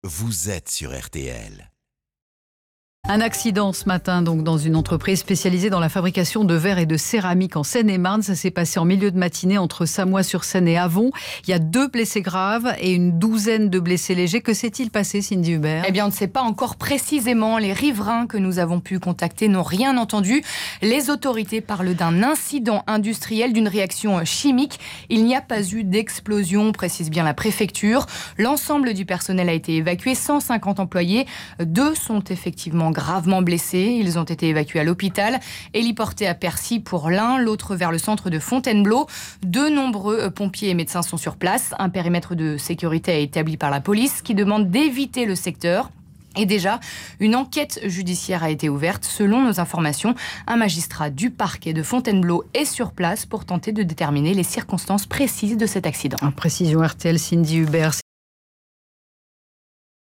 vous êtes sur RTL. Un accident ce matin donc dans une entreprise spécialisée dans la fabrication de verre et de céramique en Seine-et-Marne. Ça s'est passé en milieu de matinée entre Samois-sur-Seine et Avon. Il y a 2 blessés graves et une douzaine de blessés légers. Que s'est-il passé, Cindy Hubert ? Eh bien, on ne sait pas encore précisément. Les riverains que nous avons pu contacter n'ont rien entendu. Les autorités parlent d'un incident industriel, d'une réaction chimique. Il n'y a pas eu d'explosion, précise bien la préfecture. L'ensemble du personnel a été évacué, 150 employés. 2 sont effectivement gravement blessés. Ils ont été évacués à l'hôpital. Héliportés à Percy pour l'un, l'autre vers le centre de Fontainebleau. De nombreux pompiers et médecins sont sur place. Un périmètre de sécurité est établi par la police qui demande d'éviter le secteur. Et déjà, une enquête judiciaire a été ouverte. Selon nos informations, un magistrat du parquet de Fontainebleau est sur place pour tenter de déterminer les circonstances précises de cet accident. Précision RTL, Cindy Hubert.